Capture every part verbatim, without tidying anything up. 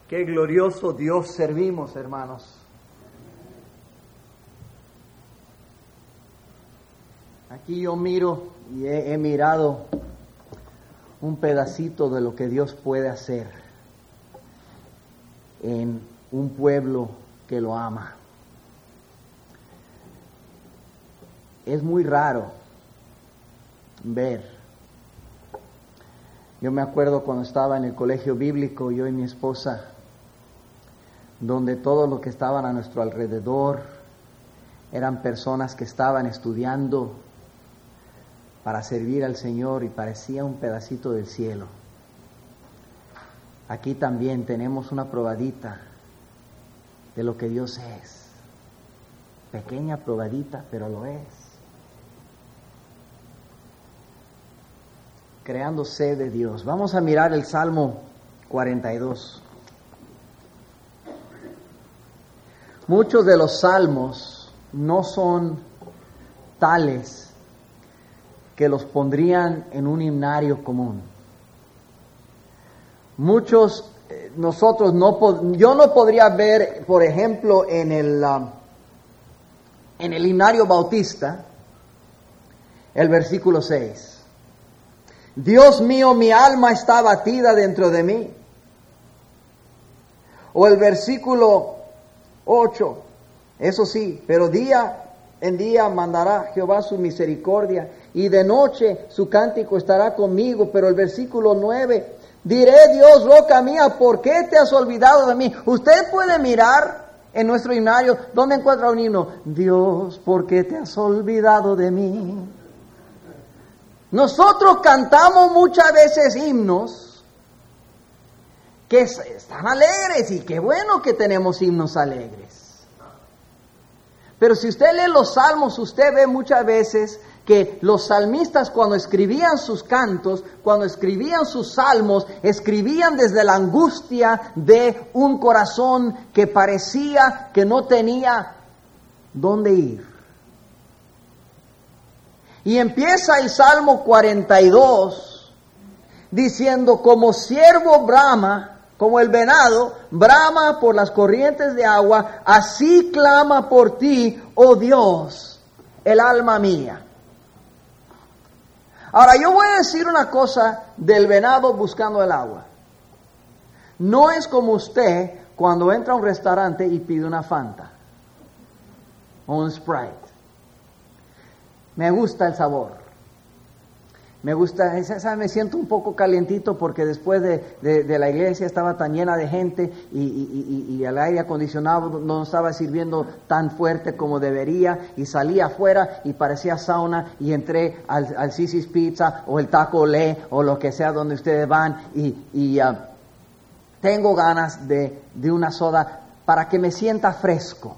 Qué glorioso Dios servimos, hermanos. Aquí yo miro y he, he mirado un pedacito de lo que Dios puede hacer en un pueblo que lo ama. Es muy raro ver. Yo me acuerdo cuando estaba en el colegio bíblico, yo y mi esposa, donde todos los que estaban a nuestro alrededor eran personas que estaban estudiando para servir al Señor y parecía un pedacito del cielo. Aquí también tenemos una probadita de lo que Dios es. Pequeña probadita, pero lo es. Creando sed de Dios. Vamos a mirar el Salmo cuarenta y dos. Muchos de los salmos no son tales que los pondrían en un himnario común. Muchos, eh, nosotros no, yo no podría ver, por ejemplo, en el, uh, en el himnario bautista, el versículo seis. Dios mío, mi alma está abatida dentro de mí. O el versículo ocho, eso sí, pero día en día mandará Jehová su misericordia y de noche su cántico estará conmigo. Pero el versículo nueve, diré Dios, roca mía, ¿por qué te has olvidado de mí? Usted puede mirar en nuestro himnario, ¿dónde encuentra un himno? Dios, ¿por qué te has olvidado de mí? Nosotros cantamos muchas veces himnos que están alegres, y qué bueno que tenemos himnos alegres. Pero si usted lee los salmos, usted ve muchas veces que los salmistas, cuando escribían sus cantos, cuando escribían sus salmos, escribían desde la angustia de un corazón que parecía que no tenía dónde ir. Y empieza el Salmo cuarenta y dos diciendo, como siervo brama, como el venado, brama por las corrientes de agua, así clama por ti, oh Dios, el alma mía. Ahora, yo voy a decir una cosa del venado buscando el agua. No es como usted cuando entra a un restaurante y pide una Fanta o un Sprite. Me gusta el sabor. Me gusta, esa, me siento un poco calientito porque después de, de, de la iglesia estaba tan llena de gente y, y, y, y el aire acondicionado no estaba sirviendo tan fuerte como debería, y salí afuera y parecía sauna, y entré al, al Sisi's Pizza o el Taco Olé o lo que sea donde ustedes van, y, y uh, tengo ganas de, de una soda para que me sienta fresco.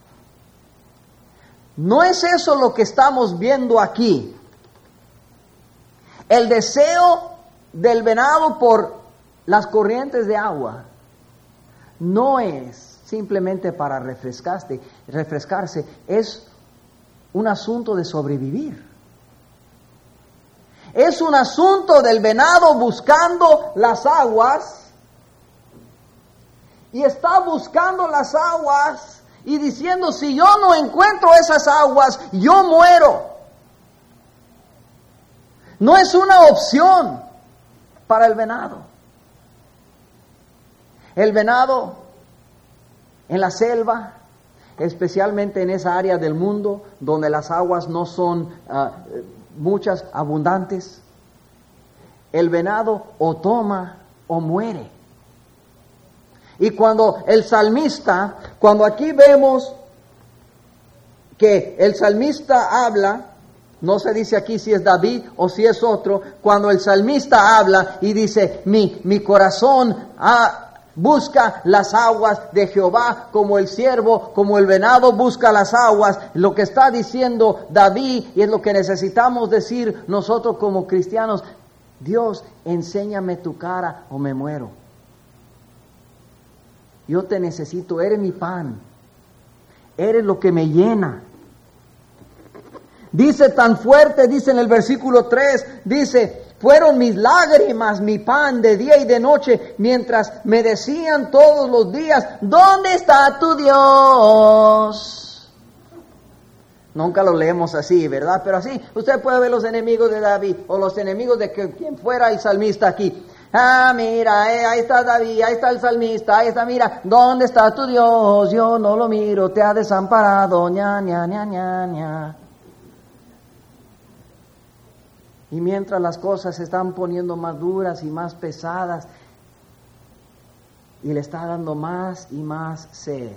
No es eso lo que estamos viendo aquí. El deseo del venado por las corrientes de agua no es simplemente para refrescarse, refrescarse, es un asunto de sobrevivir. Es un asunto del venado buscando las aguas, y está buscando las aguas y diciendo, si yo no encuentro esas aguas, yo muero. No es una opción para el venado. El venado en la selva, especialmente en esa área del mundo donde las aguas no son uh, muchas, abundantes, el venado o toma o muere. Y cuando el salmista, cuando aquí vemos que el salmista habla, no se dice aquí si es David o si es otro, cuando el salmista habla y dice, mi, mi corazón ah, busca las aguas de Jehová, como el ciervo, como el venado busca las aguas, lo que está diciendo David, y es lo que necesitamos decir nosotros como cristianos, Dios, enséñame tu cara o me muero. Yo te necesito, eres mi pan, eres lo que me llena. Dice tan fuerte, dice en el versículo tres, dice, Fueron mis lágrimas, mi pan de día y de noche, mientras me decían todos los días, ¿dónde está tu Dios? Nunca lo leemos así, ¿verdad? Pero así, usted puede ver los enemigos de David, o los enemigos de que, quien fuera el salmista aquí. Ah, mira, eh, ahí está David, ahí está el salmista, ahí está, mira, ¿dónde está tu Dios? Yo no lo miro, te ha desamparado, ña, ña, ña, ña, ña. Y mientras las cosas se están poniendo más duras y más pesadas, y le está dando más y más sed.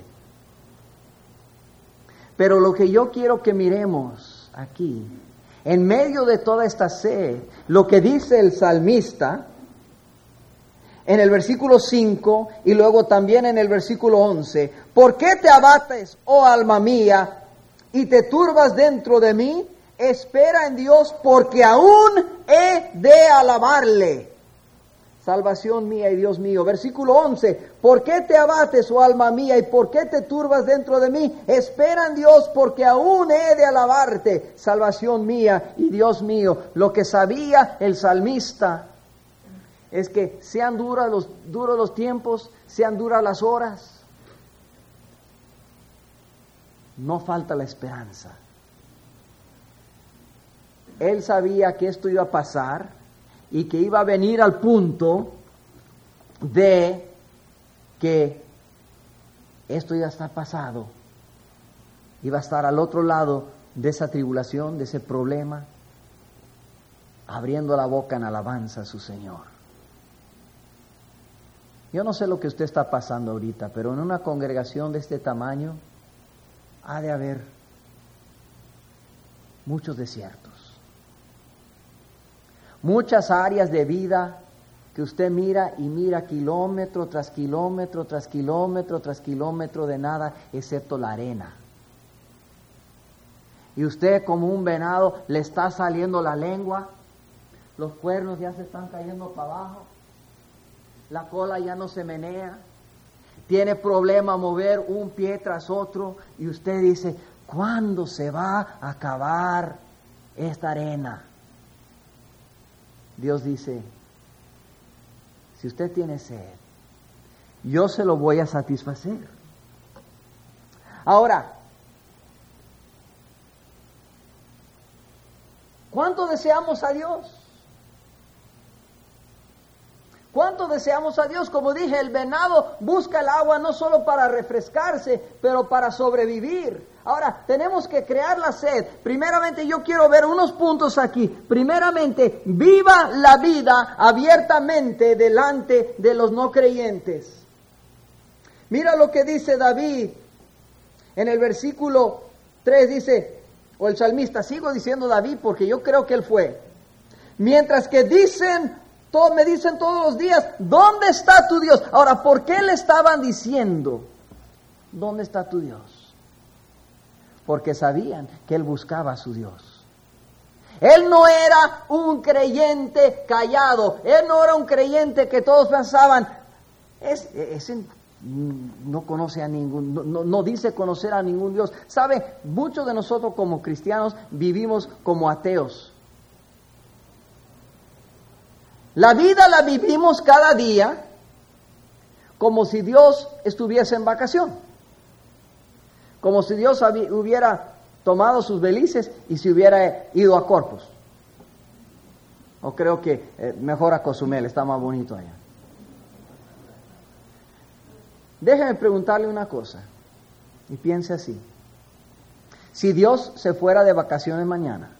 Pero lo que yo quiero que miremos aquí, en medio de toda esta sed, lo que dice el salmista, en el versículo cinco y luego también en el versículo once, ¿por qué te abates, oh alma mía, y te turbas dentro de mí? Espera en Dios, porque aún he de alabarle. Salvación mía y Dios mío. Versículo once, ¿por qué te abates, oh alma mía, y por qué te turbas dentro de mí? Espera en Dios, porque aún he de alabarte. Salvación mía y Dios mío. Lo que sabía el salmista es que sean duros los, duros los tiempos, sean duras las horas, no falta la esperanza. Él sabía que esto iba a pasar y que iba a venir al punto de que esto ya está pasado. Iba a estar al otro lado de esa tribulación, de ese problema, abriendo la boca en alabanza a su Señor. Yo no sé lo que usted está pasando ahorita, pero en una congregación de este tamaño ha de haber muchos desiertos. Muchas áreas de vida que usted mira y mira kilómetro tras kilómetro, tras kilómetro, tras kilómetro de nada, excepto la arena. Y usted como un venado le está saliendo la lengua, los cuernos ya se están cayendo para abajo, la cola ya no se menea, tiene problema mover un pie tras otro y usted dice, ¿cuándo se va a acabar esta arena? Dios dice, si usted tiene sed, yo se lo voy a satisfacer. Ahora, ¿cuánto deseamos a Dios? ¿Cuánto deseamos a Dios? Como dije, el venado busca el agua no solo para refrescarse, pero para sobrevivir. Ahora, tenemos que crear la sed. Primeramente, yo quiero ver unos puntos aquí. Primeramente, viva la vida abiertamente delante de los no creyentes. Mira lo que dice David en el versículo tres, dice, o el salmista, sigo diciendo David porque yo creo que él fue. Mientras que dicen, todos me dicen todos los días, ¿dónde está tu Dios? Ahora, ¿por qué le estaban diciendo, ¿dónde está tu Dios? Porque sabían que él buscaba a su Dios. Él no era un creyente callado, él no era un creyente que todos pensaban, es, ese no conoce a ningún, no, no, no dice conocer a ningún Dios. ¿Sabe? Muchos de nosotros como cristianos vivimos como ateos. La vida la vivimos cada día como si Dios estuviese en vacación. Como si Dios hubiera tomado sus belices y se hubiera ido a Corpus. O creo que eh, mejor a Cozumel, está más bonito allá. Déjeme preguntarle una cosa y piense así. Si Dios se fuera de vacaciones mañana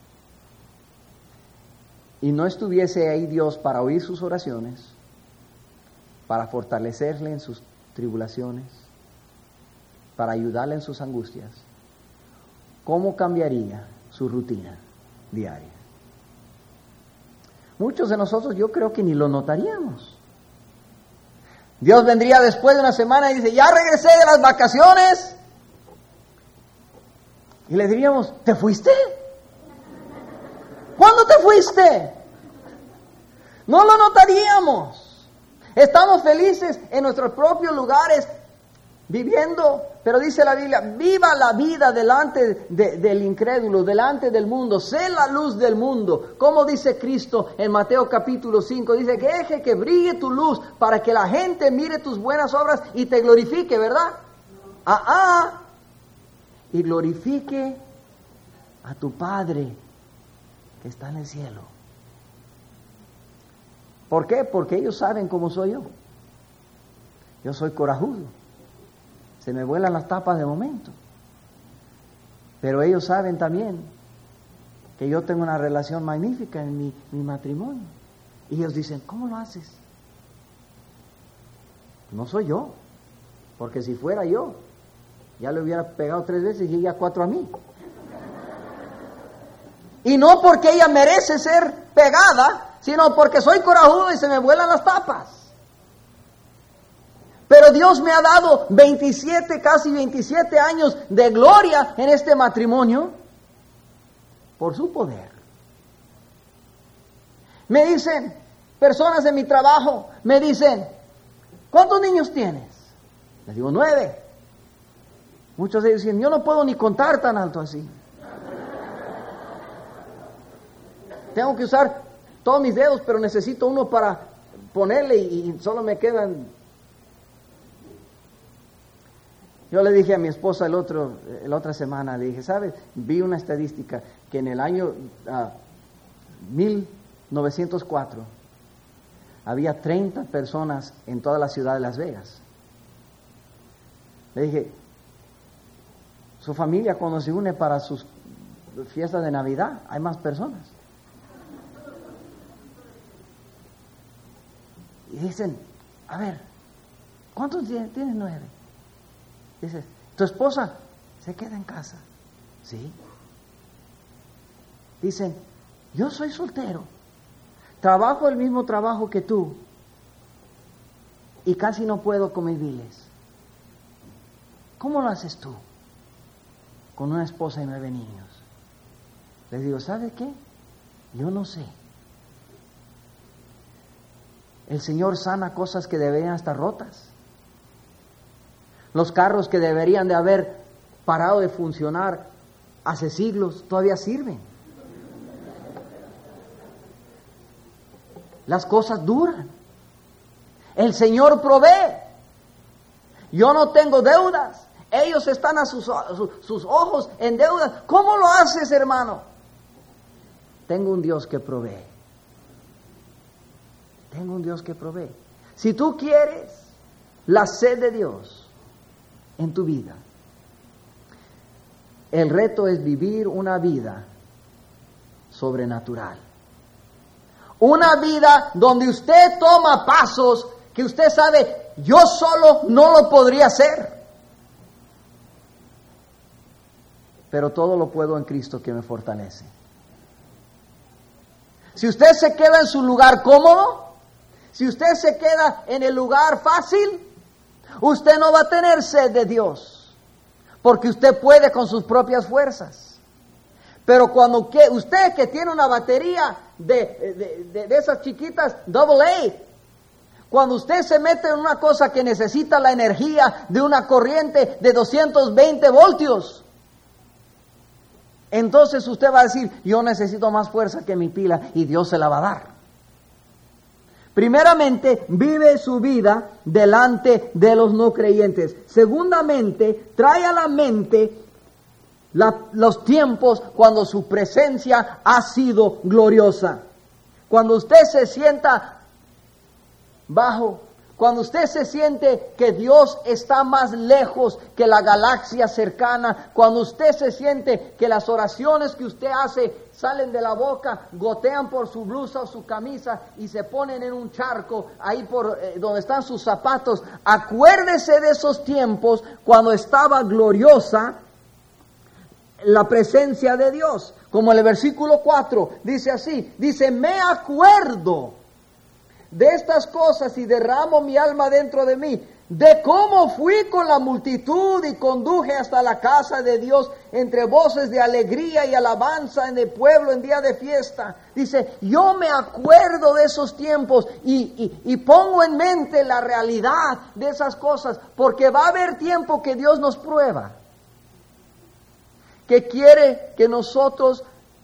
y no estuviese ahí Dios para oír sus oraciones, para fortalecerle en sus tribulaciones, para ayudarle en sus angustias, ¿cómo cambiaría su rutina diaria? Muchos de nosotros yo creo que ni lo notaríamos. Dios vendría después de una semana y dice, ya regresé de las vacaciones. Y le diríamos, ¿te fuiste? ¿Cuándo te fuiste? No lo notaríamos. Estamos felices en nuestros propios lugares, viviendo, pero dice la Biblia, viva la vida delante de, del incrédulo, delante del mundo, sé la luz del mundo. Como dice Cristo en Mateo capítulo cinco, dice que deje que brille tu luz para que la gente mire tus buenas obras y te glorifique, ¿verdad? Ah, ah, y glorifique a tu Padre que está en el cielo. ¿Por qué? Porque ellos saben cómo soy yo. Yo soy corajudo. Se me vuelan las tapas de momento. Pero ellos saben también que yo tengo una relación magnífica en mi, mi matrimonio. Y ellos dicen, ¿cómo lo haces? No soy yo. Porque si fuera yo, ya le hubiera pegado tres veces y ella cuatro a mí. Y no porque ella merece ser pegada, sino porque soy corajudo y se me vuelan las tapas. Pero Dios me ha dado veintisiete, casi veintisiete años de gloria en este matrimonio por su poder. Me dicen, personas de mi trabajo, me dicen, ¿cuántos niños tienes? Les digo, nueve. Muchos de ellos dicen, yo no puedo ni contar tan alto así. Tengo que usar todos mis dedos, pero necesito uno para ponerle y, y solo me quedan. Yo le dije a mi esposa el otro, la otra semana, le dije, ¿sabes? Vi una estadística que en el año uh, mil novecientos cuatro había treinta personas en toda la ciudad de Las Vegas. Le dije, su familia cuando se une para sus fiestas de Navidad, hay más personas. Y dicen, a ver, ¿cuántos tienes? Tienes nueve. Dice, ¿tu esposa se queda en casa? Sí. Dicen, yo soy soltero, trabajo el mismo trabajo que tú y casi no puedo con mis biles. ¿Cómo lo haces tú con una esposa y nueve niños? Les digo, ¿sabe qué? Yo no sé. El Señor sana cosas que deberían estar rotas. Los carros que deberían de haber parado de funcionar hace siglos todavía sirven. Las cosas duran. El Señor provee. Yo no tengo deudas. Ellos están a sus, a sus, sus ojos en deudas. ¿Cómo lo haces, hermano? Tengo un Dios que provee. Tengo un Dios que provee. Si tú quieres la sed de Dios en tu vida, el reto es vivir una vida sobrenatural. Una vida donde usted toma pasos que usted sabe, yo solo no lo podría hacer. Pero todo lo puedo en Cristo que me fortalece. Si usted se queda en su lugar cómodo, si usted se queda en el lugar fácil, usted no va a tener sed de Dios, porque usted puede con sus propias fuerzas. Pero cuando que, usted que tiene una batería de, de, de, de esas chiquitas double A, cuando usted se mete en una cosa que necesita la energía de una corriente de doscientos veinte voltios, entonces usted va a decir, yo necesito más fuerza que mi pila, y Dios se la va a dar. Primeramente, vive su vida delante de los no creyentes. Segundamente, trae a la mente la, los tiempos cuando su presencia ha sido gloriosa. Cuando usted se sienta bajo, cuando usted se siente que Dios está más lejos que la galaxia cercana, cuando usted se siente que las oraciones que usted hace salen de la boca, gotean por su blusa o su camisa y se ponen en un charco ahí por eh, donde están sus zapatos, acuérdese de esos tiempos cuando estaba gloriosa la presencia de Dios. Como el versículo cuatro dice así, dice, me acuerdo de estas cosas y derramo mi alma dentro de mí, de cómo fui con la multitud y conduje hasta la casa de Dios entre voces de alegría y alabanza en el pueblo en día de fiesta. Dice, yo me acuerdo de esos tiempos y, y, y pongo en mente la realidad de esas cosas, porque va a haber tiempo que Dios nos prueba, que quiere que nosotros,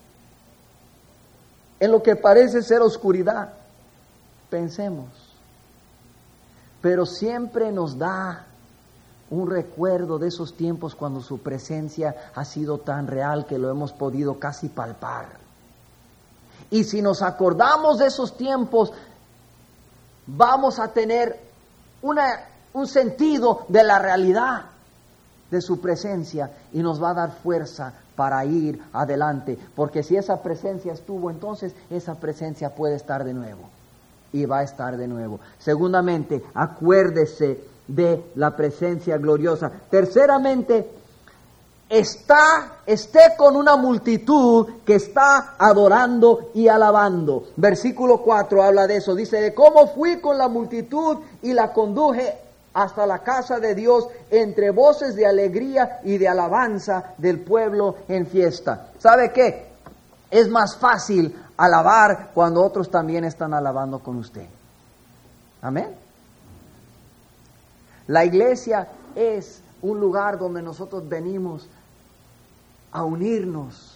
en lo que parece ser oscuridad, pensemos. Pero siempre nos da un recuerdo de esos tiempos cuando su presencia ha sido tan real que lo hemos podido casi palpar. Y si nos acordamos de esos tiempos, vamos a tener una, un sentido de la realidad de su presencia y nos va a dar fuerza para ir adelante. Porque si esa presencia estuvo, entonces esa presencia puede estar de nuevo. Y va a estar de nuevo. Segundamente, acuérdese de la presencia gloriosa. Terceramente, está, esté con una multitud que está adorando y alabando. Versículo cuatro habla de eso. Dice, de cómo fui con la multitud y la conduje hasta la casa de Dios entre voces de alegría y de alabanza del pueblo en fiesta. ¿Sabe qué? Es más fácil alabar cuando otros también están alabando con usted. Amén. La iglesia es un lugar donde nosotros venimos a unirnos.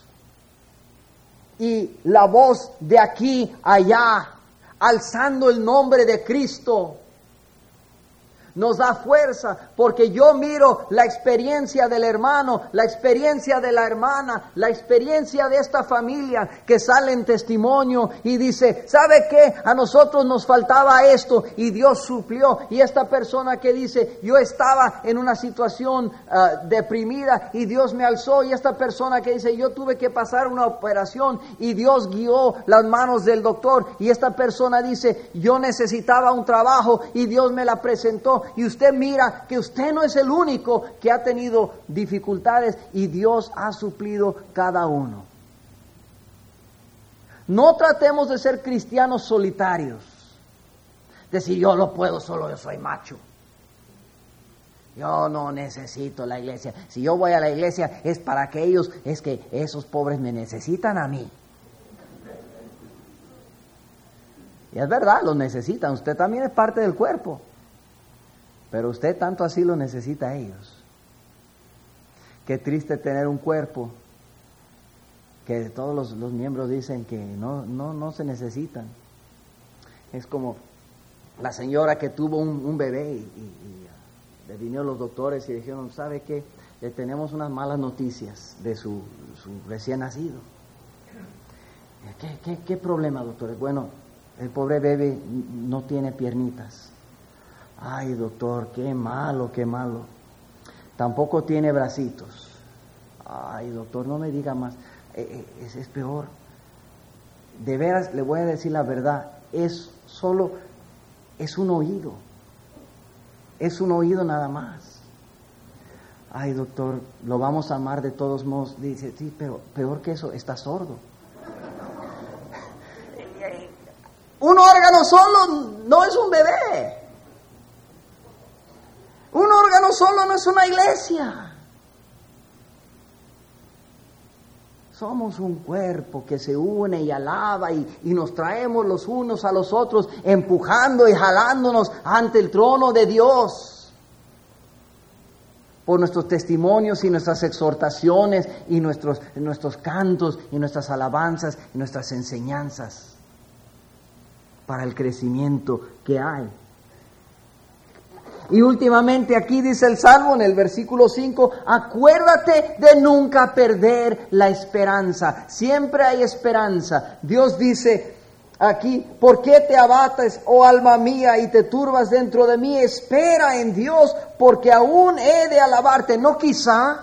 Y la voz de aquí a allá, alzando el nombre de Cristo, nos da fuerza, porque yo miro la experiencia del hermano, la experiencia de la hermana, la experiencia de esta familia que sale en testimonio y dice, ¿sabe qué? A nosotros nos faltaba esto y Dios suplió. Y esta persona que dice, yo estaba en una situación uh, deprimida y Dios me alzó. Y esta persona que dice, yo tuve que pasar una operación y Dios guió las manos del doctor. Y esta persona dice, yo necesitaba un trabajo y Dios me la presentó. Y usted mira que usted no es el único que ha tenido dificultades y Dios ha suplido cada uno. No tratemos de ser cristianos solitarios. Decir, yo lo puedo solo, yo soy macho. Yo no necesito la iglesia. Si yo voy a la iglesia es para que ellos, es que esos pobres me necesitan a mí. Y es verdad, los necesitan. Usted también es parte del cuerpo. Pero usted tanto así lo necesita a ellos. Qué triste tener un cuerpo que todos los, los miembros dicen que no, no, no se necesitan. Es como la señora que tuvo un, un bebé y, y, y le vinieron los doctores y dijeron, ¿sabe qué? Le tenemos unas malas noticias de su, su recién nacido. ¿Qué, qué, qué problema, doctores? Bueno, el pobre bebé no tiene piernitas. Ay, doctor, qué malo, qué malo. Tampoco tiene bracitos. Ay, doctor, no me diga más. Eh, eh, es, es peor. De veras, le voy a decir la verdad. Es solo, es un oído. Es un oído nada más. Ay, doctor, lo vamos a amar de todos modos. Dice, sí, pero peor que eso, está sordo. Un órgano solo no es un bebé. Un órgano solo no es una iglesia. Somos un cuerpo que se une y alaba y, y nos traemos los unos a los otros, empujando y jalándonos ante el trono de Dios. Por nuestros testimonios y nuestras exhortaciones y nuestros, nuestros cantos y nuestras alabanzas y nuestras enseñanzas. Para el crecimiento que hay. Y últimamente aquí dice el Salmo en el versículo cinco, acuérdate de nunca perder la esperanza. Siempre hay esperanza. Dios dice aquí, ¿por qué te abates, oh alma mía, y te turbas dentro de mí? Espera en Dios, porque aún he de alabarte. No quizá.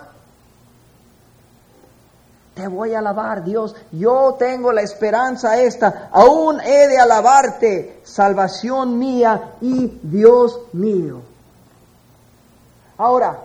Te voy a alabar, Dios. Yo tengo la esperanza esta. Aún he de alabarte, salvación mía y Dios mío. Ahora,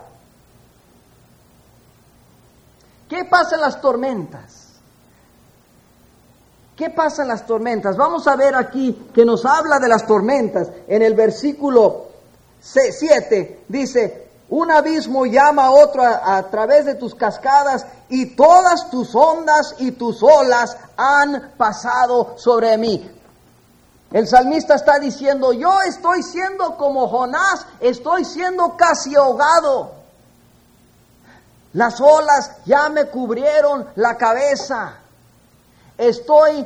¿qué pasa en las tormentas? ¿Qué pasa en las tormentas? Vamos a ver aquí que nos habla de las tormentas. En el versículo siete dice, un abismo llama a otro a, a través de tus cascadas y todas tus ondas y tus olas han pasado sobre mí. El salmista está diciendo, yo estoy siendo como Jonás, estoy siendo casi ahogado. Las olas ya me cubrieron la cabeza. Estoy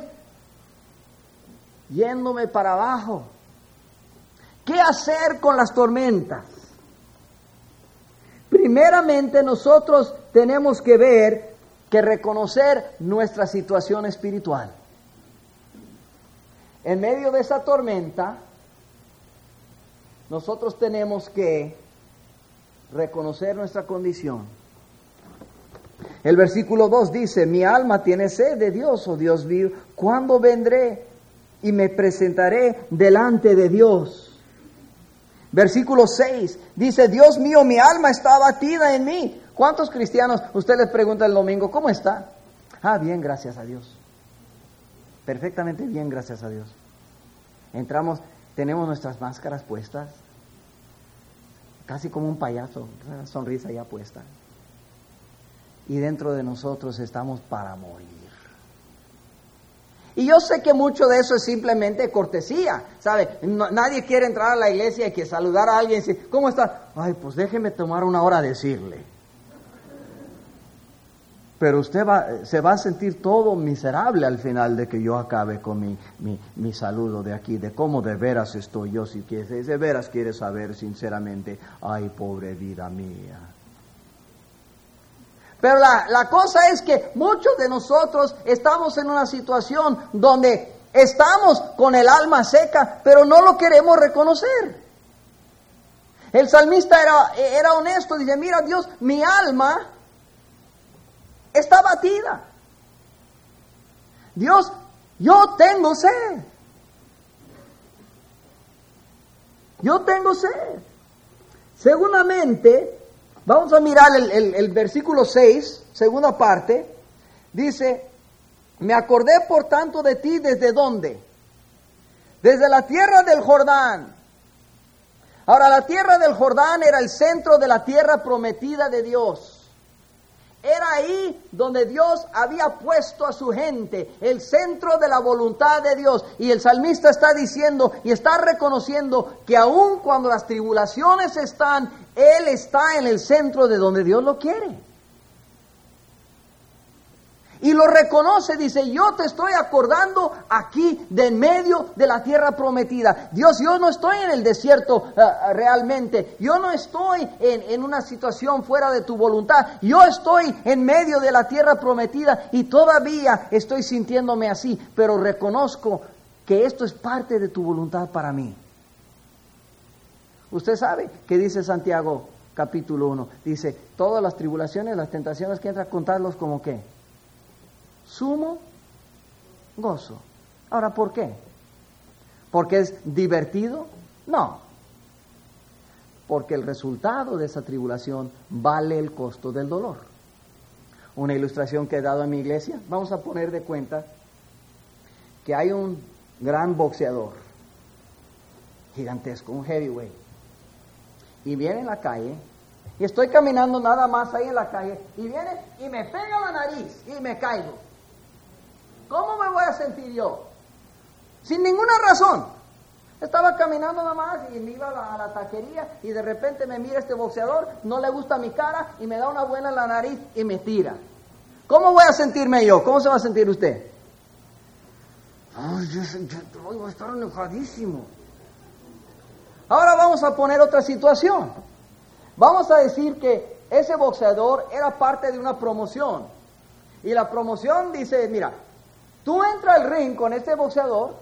yéndome para abajo. ¿Qué hacer con las tormentas? Primeramente nosotros tenemos que ver, que reconocer nuestra situación espiritual. En medio de esa tormenta, nosotros tenemos que reconocer nuestra condición. El versículo dos dice, mi alma tiene sed de Dios, oh Dios mío, ¿cuándo vendré y me presentaré delante de Dios? Versículo seis dice, Dios mío, mi alma está abatida en mí. ¿Cuántos cristianos, usted les pregunta el domingo, ¿cómo está? Ah, bien, gracias a Dios. Perfectamente bien, gracias a Dios. Entramos, tenemos nuestras máscaras puestas, casi como un payaso, una sonrisa ya puesta. Y dentro de nosotros estamos para morir. Y yo sé que mucho de eso es simplemente cortesía, ¿sabe? No, nadie quiere entrar a la iglesia y que saludar a alguien y decir, ¿cómo está? Ay, pues déjeme tomar una hora a decirle. Pero usted va, se va a sentir todo miserable al final de que yo acabe con mi, mi, mi saludo de aquí, de cómo de veras estoy yo, si quieres, de veras quiere saber sinceramente, ay, pobre vida mía. Pero la, la cosa es que muchos de nosotros estamos en una situación donde estamos con el alma seca, pero no lo queremos reconocer. El salmista era, era honesto, dice, mira Dios, mi alma está abatida. Dios, yo tengo sed. Yo tengo sed. Seguramente, vamos a mirar el, el, el versículo seis, segunda parte. Dice, me acordé por tanto de ti, ¿desde dónde? Desde la tierra del Jordán. Ahora, la tierra del Jordán era el centro de la tierra prometida de Dios. Era ahí donde Dios había puesto a su gente, el centro de la voluntad de Dios. Y el salmista está diciendo y está reconociendo que aun cuando las tribulaciones están, Él está en el centro de donde Dios lo quiere. Y lo reconoce, dice, yo te estoy acordando aquí de en medio de la tierra prometida. Dios, yo no estoy en el desierto uh, realmente. Yo no estoy en, en una situación fuera de tu voluntad. Yo estoy en medio de la tierra prometida y todavía estoy sintiéndome así. Pero reconozco que esto es parte de tu voluntad para mí. Usted sabe que dice Santiago capítulo uno. Dice, todas las tribulaciones, las tentaciones que entra a contarlos como qué. Sumo gozo. Ahora, ¿por qué? ¿Porque es divertido? No. Porque el resultado de esa tribulación vale el costo del dolor. Una ilustración que he dado en mi iglesia, vamos a poner de cuenta que hay un gran boxeador, gigantesco, un heavyweight, y viene en la calle, y estoy caminando nada más ahí en la calle, y viene y me pega la nariz, y me caigo. ¿Cómo me voy a sentir yo? Sin ninguna razón. Estaba caminando nada más y me iba a la, a la taquería y de repente me mira este boxeador, no le gusta mi cara y me da una buena en la nariz y me tira. ¿Cómo voy a sentirme yo? ¿Cómo se va a sentir usted? Ay, yo, yo, yo voy a estar enojadísimo. Ahora vamos a poner otra situación. Vamos a decir que ese boxeador era parte de una promoción. Y la promoción dice, mira, tú entras al ring con este boxeador,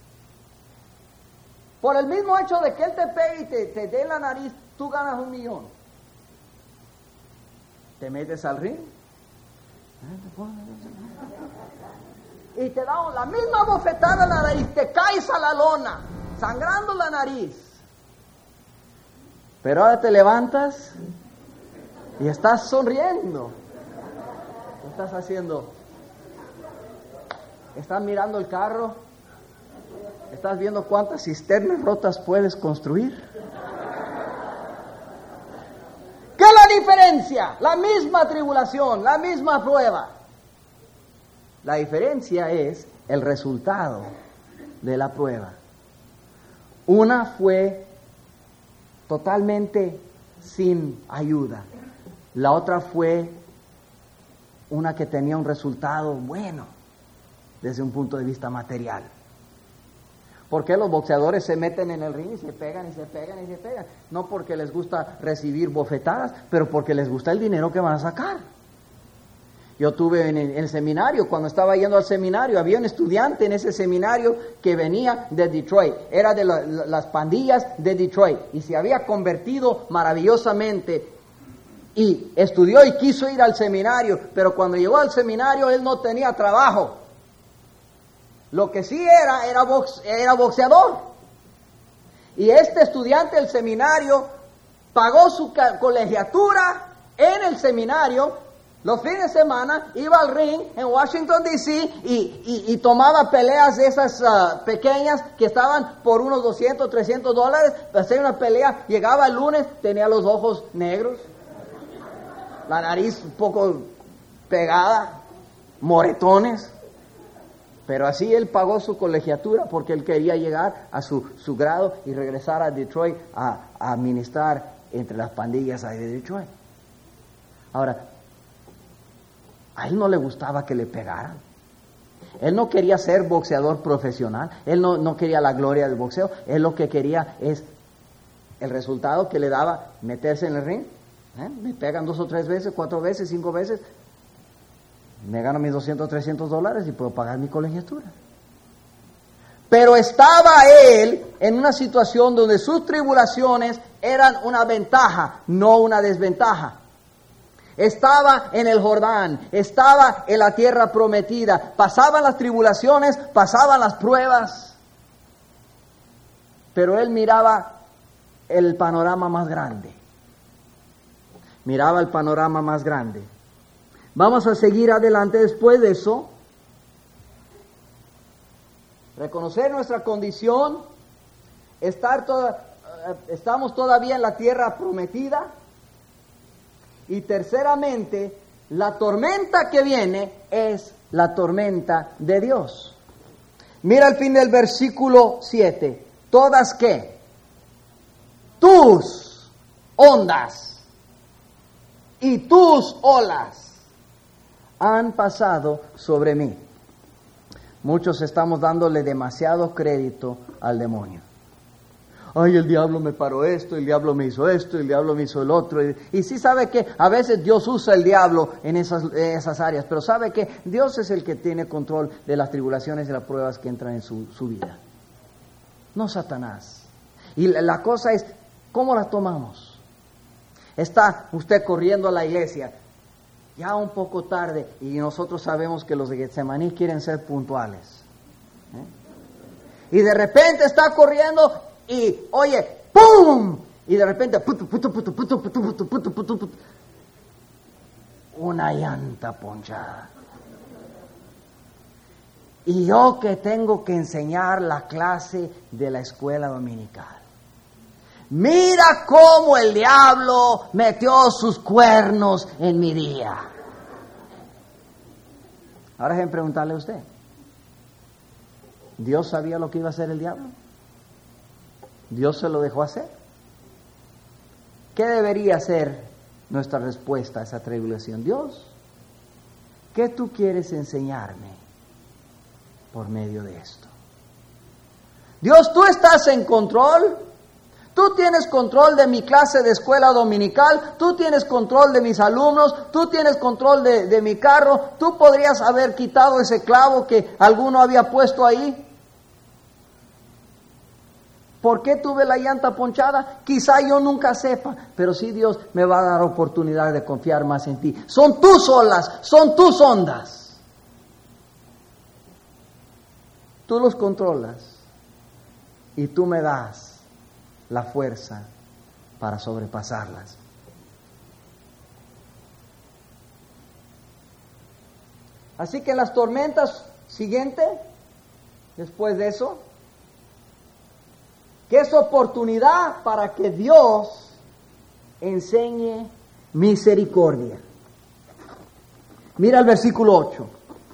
por el mismo hecho de que él te pegue y te, te dé la nariz, tú ganas un millón. Te metes al ring y te da la misma bofetada en la nariz, te caes a la lona, sangrando la nariz. Pero ahora te levantas y estás sonriendo. Estás haciendo. ¿Estás mirando el carro? ¿Estás viendo cuántas cisternas rotas puedes construir? ¿Qué es la diferencia? La misma tribulación, la misma prueba. La diferencia es el resultado de la prueba. Una fue totalmente sin ayuda. La otra fue una que tenía un resultado bueno desde un punto de vista material. ¿Por qué los boxeadores se meten en el ring y se pegan y se pegan y se pegan? No porque les gusta recibir bofetadas, pero porque les gusta el dinero que van a sacar. Yo tuve en el, en el seminario, cuando estaba yendo al seminario, había un estudiante en ese seminario que venía de Detroit, era de la, la, las pandillas de Detroit, y se había convertido maravillosamente, y estudió y quiso ir al seminario, pero cuando llegó al seminario él no tenía trabajo. Lo que sí era, era, box, era boxeador. Y este estudiante del seminario pagó su colegiatura en el seminario. Los fines de semana iba al ring en Washington, D C y, y, y tomaba peleas de esas uh, pequeñas que estaban por unos doscientos, trescientos dólares. Hacía una pelea, llegaba el lunes, tenía los ojos negros, la nariz un poco pegada, moretones. Pero así él pagó su colegiatura porque él quería llegar a su, su grado y regresar a Detroit a, a administrar entre las pandillas ahí de Detroit. Ahora, a él no le gustaba que le pegaran. Él no quería ser boxeador profesional. Él no, no quería la gloria del boxeo. Él lo que quería es el resultado que le daba meterse en el ring. ¿Eh? Me pegan dos o tres veces, cuatro veces, cinco veces. Me gano mis doscientos, trescientos dólares y puedo pagar mi colegiatura. Pero estaba él en una situación donde sus tribulaciones eran una ventaja, no una desventaja. Estaba en el Jordán, estaba en la tierra prometida, pasaban las tribulaciones, pasaban las pruebas, pero él miraba el panorama más grande, miraba el panorama más grande. Vamos a seguir adelante después de eso. Reconocer nuestra condición, estar toda, estamos todavía en la tierra prometida. Y terceramente, la tormenta que viene es la tormenta de Dios. Mira el fin del versículo siete. ¿Todas qué? Tus ondas y tus olas han pasado sobre mí. Muchos estamos dándole demasiado crédito al demonio. Ay, el diablo me paró esto, el diablo me hizo esto, el diablo me hizo el otro. Y, y sí sabe que a veces Dios usa el diablo en esas, en esas áreas, pero sabe que Dios es el que tiene control de las tribulaciones y las pruebas que entran en su, su vida. No Satanás. Y la, la cosa es, ¿cómo la tomamos? Está usted corriendo a la iglesia, ya un poco tarde, y nosotros sabemos que los de Getsemaní quieren ser puntuales. ¿Eh? Y de repente está corriendo y oye, ¡pum! Y de repente, putu, putu, putu, putu, putu, putu, putu, putu, putu, una llanta ponchada. Y yo que tengo que enseñar la clase de la escuela dominical. Mira cómo el diablo metió sus cuernos en mi día. Ahora déjenme preguntarle a usted. ¿Dios sabía lo que iba a hacer el diablo? ¿Dios se lo dejó hacer? ¿Qué debería ser nuestra respuesta a esa tribulación? Dios, ¿qué tú quieres enseñarme por medio de esto? Dios, tú estás en control. Tú tienes control de mi clase de escuela dominical, tú tienes control de mis alumnos, tú tienes control de, de mi carro, tú podrías haber quitado ese clavo que alguno había puesto ahí. ¿Por qué tuve la llanta ponchada? Quizá yo nunca sepa, pero sí Dios me va a dar oportunidad de confiar más en ti. Son tus olas, son tus ondas. Tú los controlas y tú me das la fuerza para sobrepasarlas. Así que en las tormentas Siguiente, después de eso, que es oportunidad para que Dios enseñe misericordia. Mira el versículo ocho.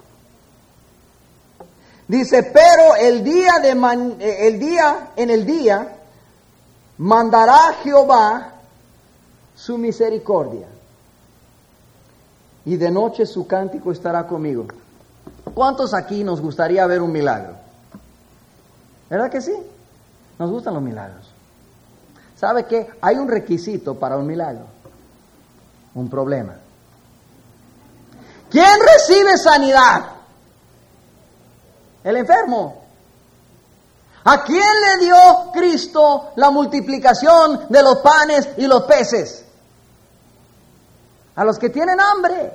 Dice, pero el día de man, el día en el día mandará Jehová su misericordia, y de noche su cántico estará conmigo. ¿Cuántos aquí nos gustaría ver un milagro? ¿Verdad que sí? Nos gustan los milagros. ¿Sabe qué? Hay un requisito para un milagro. Un problema. ¿Quién recibe sanidad? El enfermo. ¿A quién le dio Cristo la multiplicación de los panes y los peces? A los que tienen hambre.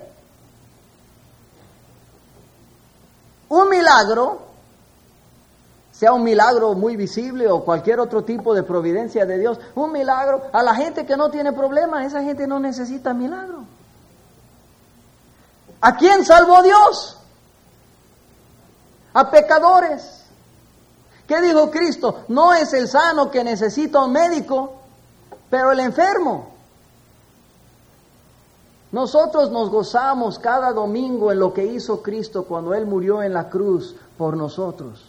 Un milagro, sea un milagro muy visible o cualquier otro tipo de providencia de Dios, un milagro a la gente que no tiene problema, esa gente no necesita milagro. ¿A quién salvó Dios? A pecadores. ¿Qué dijo Cristo? No es el sano que necesita un médico, pero el enfermo. Nosotros nos gozamos cada domingo en lo que hizo Cristo cuando Él murió en la cruz por nosotros.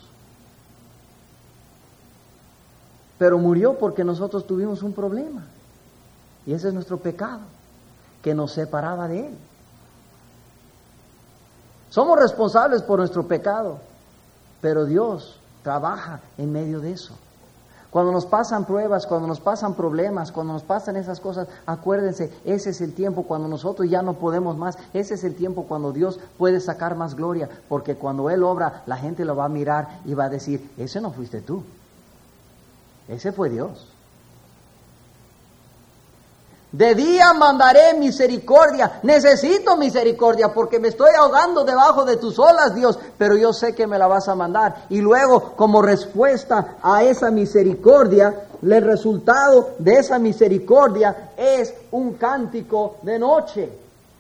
Pero murió porque nosotros tuvimos un problema. Y ese es nuestro pecado, que nos separaba de Él. Somos responsables por nuestro pecado, pero Dios trabaja en medio de eso. Cuando nos pasan pruebas, cuando nos pasan problemas, cuando nos pasan esas cosas, acuérdense, ese es el tiempo cuando nosotros ya no podemos más. Ese es el tiempo cuando Dios puede sacar más gloria, porque cuando Él obra, la gente lo va a mirar y va a decir, ese no fuiste tú, ese fue Dios. De día mandaré misericordia. Necesito misericordia porque me estoy ahogando debajo de tus olas, Dios, pero yo sé que me la vas a mandar. Y luego, como respuesta a esa misericordia, el resultado de esa misericordia es un cántico de noche.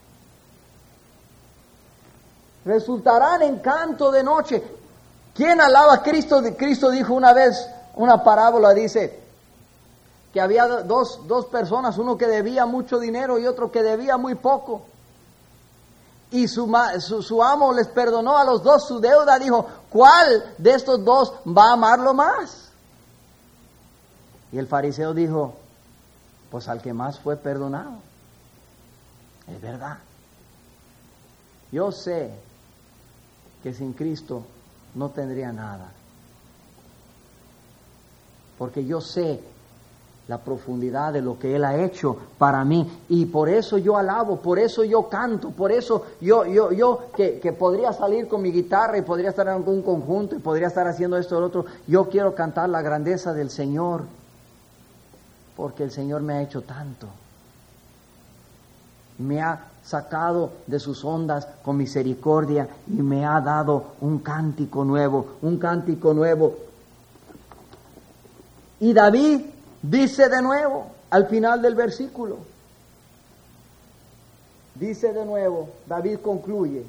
Resultarán en canto de noche. ¿Quién alaba a Cristo? Cristo dijo una vez, una parábola, dice que había dos, dos personas, uno que debía mucho dinero y otro que debía muy poco. Y su, su, su amo les perdonó a los dos su deuda. Dijo, ¿cuál de estos dos va a amarlo más? Y el fariseo dijo, pues al que más fue perdonado. Es verdad. Yo sé que sin Cristo no tendría nada. Porque yo sé la profundidad de lo que Él ha hecho para mí, y por eso yo alabo, por eso yo canto, por eso yo, yo, yo que, que podría salir con mi guitarra y podría estar en algún conjunto y podría estar haciendo esto o lo otro, yo quiero cantar la grandeza del Señor, porque el Señor me ha hecho tanto, me ha sacado de sus ondas con misericordia y me ha dado un cántico nuevo, un cántico nuevo. Y David dice de nuevo, al final del versículo, dice de nuevo, David concluye,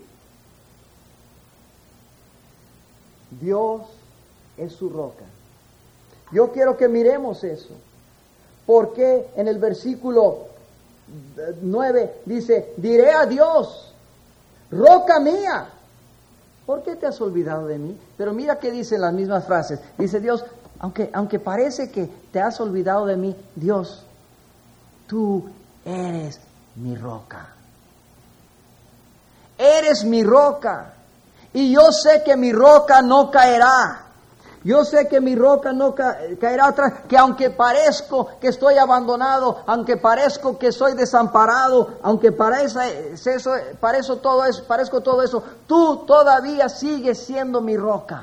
Dios es su roca. Yo quiero que miremos eso, porque en el versículo nueve dice, diré a Dios, roca mía, ¿por qué te has olvidado de mí? Pero mira que dicen las mismas frases, dice Dios, Aunque, aunque parece que te has olvidado de mí, Dios, tú eres mi roca. Eres mi roca. Y yo sé que mi roca no caerá. Yo sé que mi roca no ca- caerá atrás. Que aunque parezco que estoy abandonado, aunque parezco que soy desamparado, aunque parezca eso, parezco todo eso, parezco todo eso, tú todavía sigues siendo mi roca.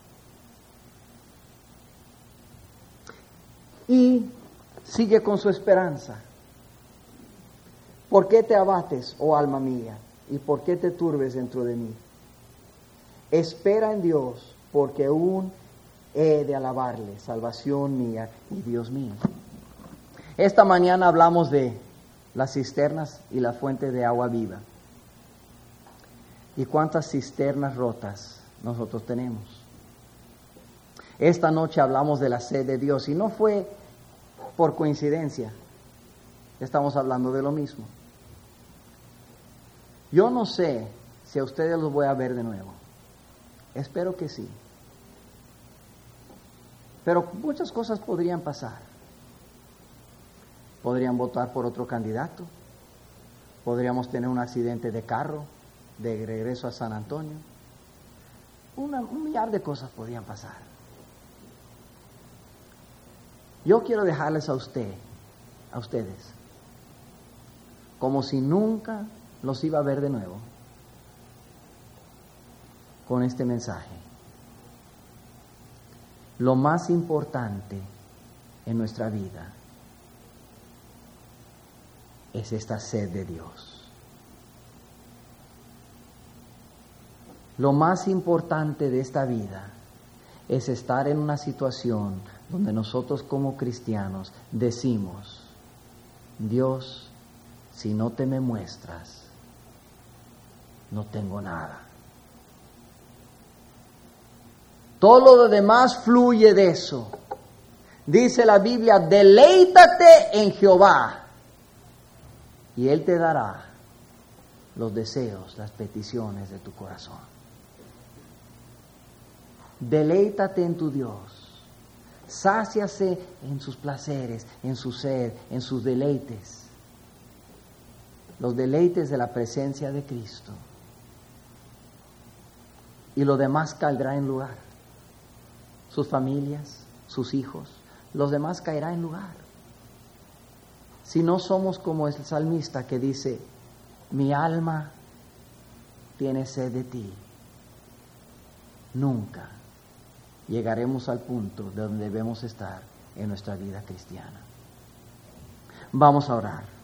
Y sigue con su esperanza. ¿Por qué te abates, oh alma mía? ¿Y por qué te turbes dentro de mí? Espera en Dios, porque aún he de alabarle, salvación mía y Dios mío. Esta mañana hablamos de las cisternas y la fuente de agua viva. ¿Y cuántas cisternas rotas nosotros tenemos. Esta noche hablamos de la sed de Dios y no fue por coincidencia. Estamos hablando de lo mismo. Yo no sé si a ustedes los voy a ver de nuevo. Espero que sí. Pero muchas cosas podrían pasar. Podrían votar por otro candidato. Podríamos tener un accidente de carro de regreso a San Antonio. Una, un millar de cosas podrían pasar. Yo quiero dejarles a usted, a ustedes, como si nunca los iba a ver de nuevo, con este mensaje. Lo más importante en nuestra vida es esta sed de Dios. Lo más importante de esta vida es estar en una situación donde nosotros como cristianos decimos: Dios, si no te me muestras, no tengo nada. Todo lo demás fluye de eso. Dice la Biblia: deleítate en Jehová y Él te dará los deseos, las peticiones de tu corazón. Deleítate en tu Dios. Sáciase en sus placeres, en su sed, en sus deleites. Los deleites de la presencia de Cristo. Y lo demás caerá en lugar. Sus familias, sus hijos, los demás caerá en lugar. Si no somos como el salmista que dice: mi alma tiene sed de ti, nunca llegaremos al punto de donde debemos estar en nuestra vida cristiana. Vamos a orar.